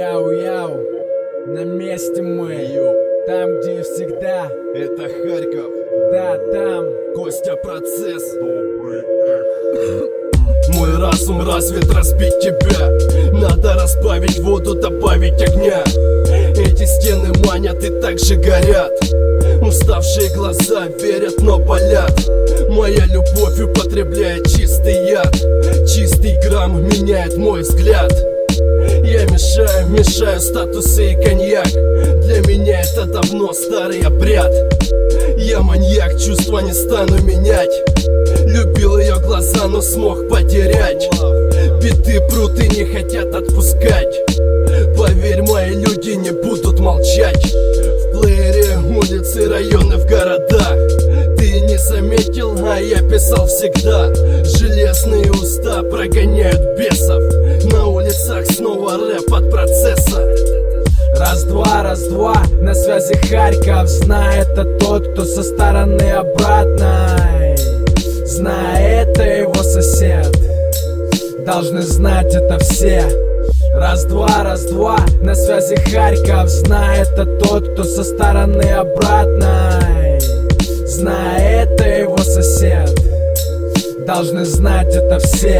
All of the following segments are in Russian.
Яу-яу, на месте мы, там, где и всегда. Это Харьков, Да, там. Костя Процесс. Мой разум развит, разбить тебя. Надо разбавить воду, добавить огня. Эти стены манят и так же горят. Уставшие глаза верят, но болят. Моя любовь употребляет чистый яд. Чистый грамм меняет мой взгляд. Я мешаю статусы и коньяк. Для меня это давно старый обряд. Я маньяк, чувства не стану менять. Любил ее глаза, но смог потерять. Биты прут и не хотят отпускать. Поверь, мои люди не будут молчать. В плеере улицы, районы в городах. Ты не заметил, а я писал всегда. Железные уста прогоняют бесов. На улицах снова рэп от Процесса. Раз-два, на связи Харьков. Знает это тот, кто со стороны обратной. Знает это его сосед. Должны знать это все. Раз-два, на связи Харьков. Знает это тот, кто со стороны обратной. Знает это его сосед. Должны знать это все.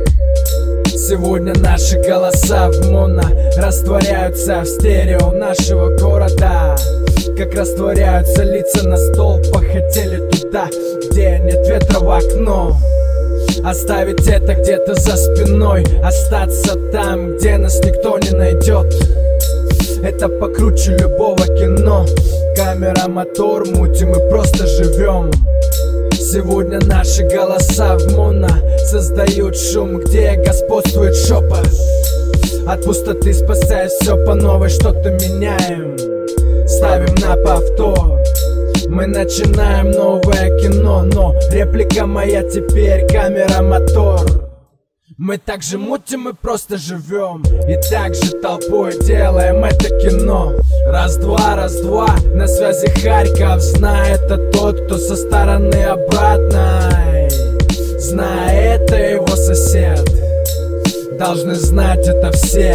Сегодня наши голоса в моно растворяются в стерео нашего города. Как растворяются лица на столбах. Хотели туда, где нет ветра в окно. Оставить это где-то за спиной. Остаться там, где нас никто не найдет. Это покруче любого кино. Камера, мотор, мутим и просто живем. Сегодня наши голоса в моно создают шум, где господствует шепот. От пустоты спасаясь все по новой, что-то меняем. Ставим на повтор. Мы начинаем новое кино, но реплика моя теперь камера, мотор. Мы так же мутим и просто живем. И так же толпой делаем это кино. Раз-два, на связи Харьков. Знает это тот, кто со стороны обратной. Знает это его сосед. Должны знать это все.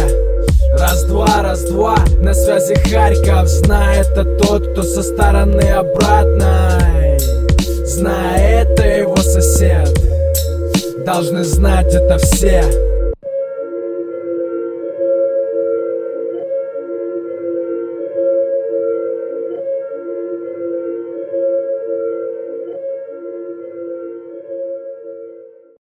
Раз-два, на связи Харьков. Знает это тот, кто со стороны обратной. Знает это его сосед. Должны знать это все.